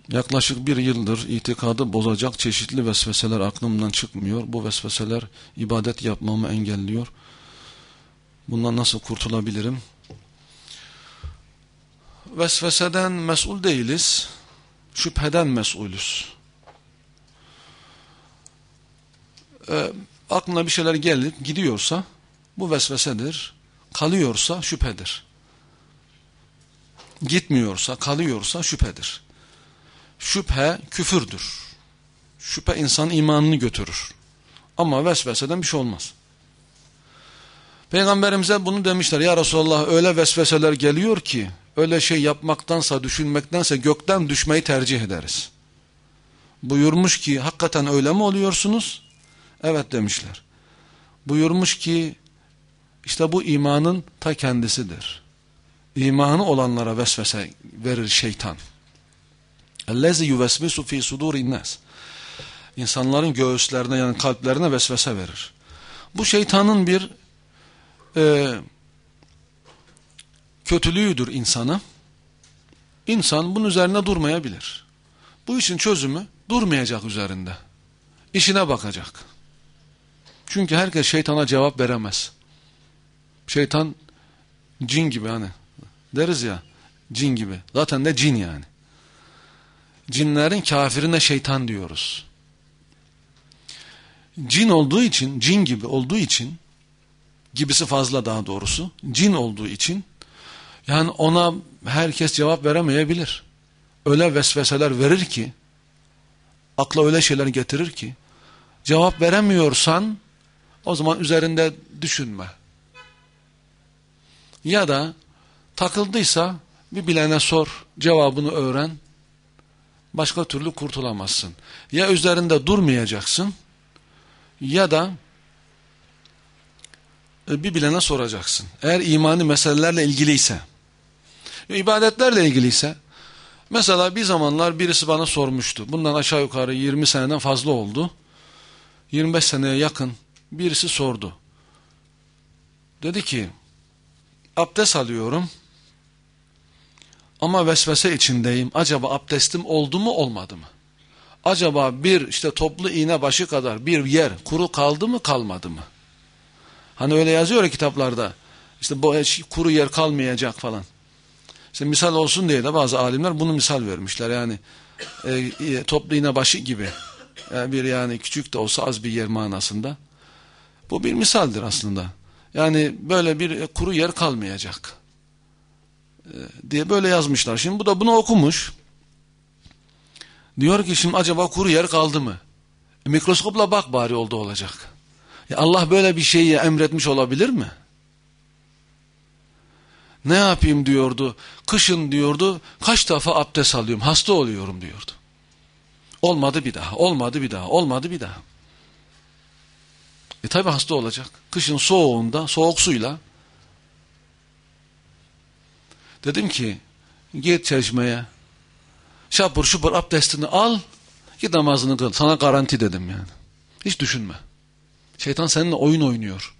Yaklaşık bir yıldır itikadı bozacak çeşitli vesveseler aklımdan çıkmıyor. Bu vesveseler ibadet yapmamı engelliyor. Bundan nasıl kurtulabilirim? Vesveseden mesul değiliz. Şüpheden mesulüz. Aklına bir şeyler gelip gidiyorsa bu vesvesedir. Kalıyorsa şüphedir. Gitmiyorsa, kalıyorsa şüphedir. Şüphe küfürdür. Şüphe insanın imanını götürür. Ama vesveseden bir şey olmaz. Peygamberimize bunu demişler. Ya Resulallah, öyle vesveseler geliyor ki öyle şey yapmaktansa, düşünmektense gökten düşmeyi tercih ederiz. Buyurmuş ki hakikaten öyle mi oluyorsunuz? Evet demişler. Buyurmuş ki işte bu imanın ta kendisidir. İmanı olanlara vesvese verir şeytan. اَلَّذِي يُوَسْوِسُ ف۪ي صُدُورِ النَّاسِ İnsanların göğüslerine, yani kalplerine vesvese verir. Bu şeytanın bir kötülüğüdür insana. İnsan bunun üzerine durmayabilir. Bu işin çözümü durmayacak üzerinde. İşine bakacak. Çünkü herkes şeytana cevap veremez. Şeytan cin gibi, hani deriz ya, cin gibi. Zaten de cin yani. Cinlerin kafirine şeytan diyoruz. Cin olduğu için, cin gibi olduğu için, gibisi fazla daha doğrusu, cin olduğu için, yani ona herkes cevap veremeyebilir. Öyle vesveseler verir ki, akla öyle şeyler getirir ki, cevap veremiyorsan, o zaman üzerinde düşünme. Ya da takıldıysa bir bilene sor, cevabını öğren, başka türlü kurtulamazsın. Ya üzerinde durmayacaksın, ya da bir bilene soracaksın. Eğer imani meselelerle ilgiliyse, ibadetlerle ilgiliyse, mesela bir zamanlar birisi bana sormuştu. Bundan aşağı yukarı 20 seneden fazla oldu. 25 seneye yakın birisi sordu. Dedi ki, abdest alıyorum ama vesvese içindeyim. Acaba abdestim oldu mu olmadı mı? Acaba bir işte toplu iğne başı kadar bir yer kuru kaldı mı kalmadı mı? Hani öyle yazıyor ya kitaplarda. İşte bu kuru yer kalmayacak falan. İşte misal olsun diye de bazı alimler bunu misal vermişler. Yani toplu iğne başı gibi. Yani bir, yani küçük de olsa az bir yer manasında. Bu bir misaldir aslında. Yani böyle bir kuru yer kalmayacak diye böyle yazmışlar. Şimdi bu da bunu okumuş. Diyor ki şimdi acaba kuru yer kaldı mı? Mikroskopla bak bari, oldu olacak. Ya Allah böyle bir şeyi emretmiş olabilir mi? Ne yapayım diyordu. Kışın diyordu kaç defa abdest alıyorum, hasta oluyorum diyordu. Olmadı bir daha, olmadı bir daha, olmadı bir daha. Tabi hasta olacak. Kışın soğuğunda, soğuk suyla. Dedim ki git çeşmeye, şapur şupur abdestini al, git namazını kıl. Sana garanti dedim yani. Hiç düşünme. Şeytan seninle oyun oynuyor.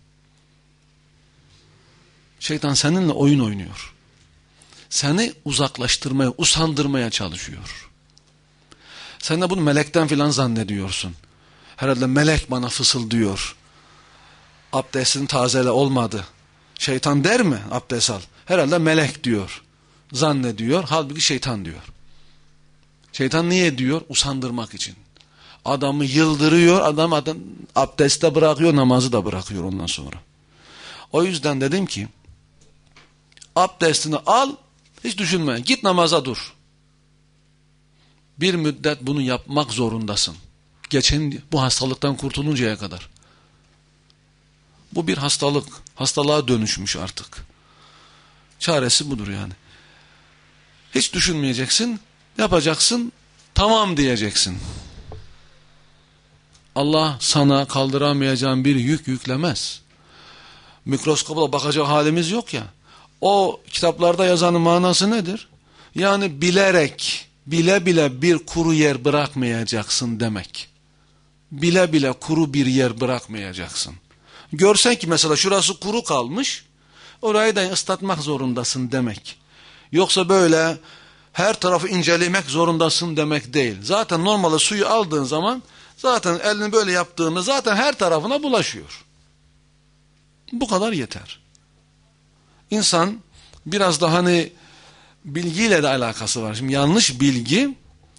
Şeytan seninle oyun oynuyor. Seni uzaklaştırmaya, usandırmaya çalışıyor. Sen de bunu melekten filan zannediyorsun. Herhalde melek bana fısıldıyor. Abdestini tazele, olmadı. Şeytan der mi abdest al? Herhalde melek diyor. Zannediyor. Halbuki şeytan diyor. Şeytan niye diyor? Usandırmak için. Adamı yıldırıyor. Adam abdeste bırakıyor, namazı da bırakıyor ondan sonra. O yüzden dedim ki abdestini al, hiç düşünme. Git namaza dur. Bir müddet bunu yapmak zorundasın. Geçen bu hastalıktan kurtuluncaya kadar. Bu bir hastalık. Hastalığa dönüşmüş artık. Çaresi budur yani. Hiç düşünmeyeceksin. Yapacaksın. Tamam diyeceksin. Allah sana kaldıramayacağın bir yük yüklemez. Mikroskopla bakacak halimiz yok ya. O kitaplarda yazanın manası nedir? Yani bilerek, bile bile bir kuru yer bırakmayacaksın demek. Bile bile kuru bir yer bırakmayacaksın. Görsen ki mesela şurası kuru kalmış, orayı da ıslatmak zorundasın demek. Yoksa böyle her tarafı incelemek zorundasın demek değil. Zaten normalde suyu aldığın zaman zaten elini böyle yaptığında zaten her tarafına bulaşıyor. Bu kadar yeter. İnsan biraz da hani bilgiyle de alakası var. Şimdi yanlış bilgi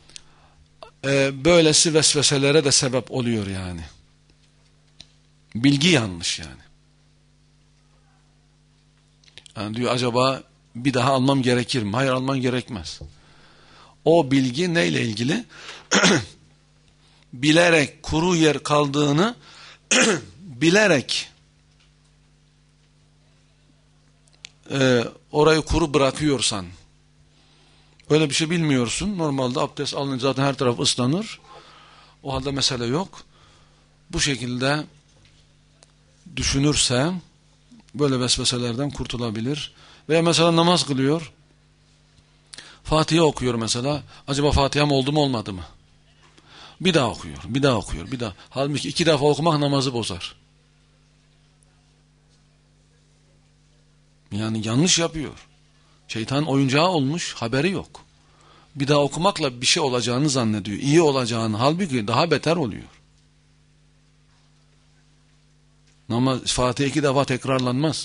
böylesi vesveselere de sebep oluyor yani. Bilgi yanlış yani. Yani diyor acaba bir daha almam gerekir mi? Hayır, alman gerekmez. O bilgi neyle ilgili? Bilerek kuru yer kaldığını bilerek orayı kuru bırakıyorsan, öyle bir şey bilmiyorsun. Normalde abdest alınca zaten her taraf ıslanır. O halde mesele yok. Bu şekilde düşünürse böyle vesveselerden kurtulabilir. Veya mesela namaz kılıyor. Fatiha okuyor mesela. Acaba Fatiha'm oldu mu olmadı mı? Bir daha okuyor, bir daha okuyor, bir daha. Halbuki 2 defa okumak namazı bozar. Yani yanlış yapıyor. Şeytan oyuncağı olmuş, haberi yok. Bir daha okumakla bir şey olacağını zannediyor. İyi olacağını, halbuki daha beter oluyor. Namaz, Fatiha 2 defa tekrarlanmaz.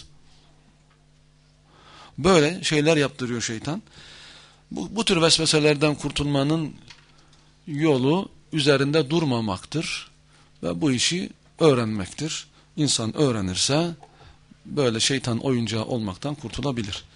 Böyle şeyler yaptırıyor şeytan. Bu tür vesveselerden kurtulmanın yolu üzerinde durmamaktır. Ve bu işi öğrenmektir. İnsan öğrenirse böyle şeytan oyuncağı olmaktan kurtulabilir.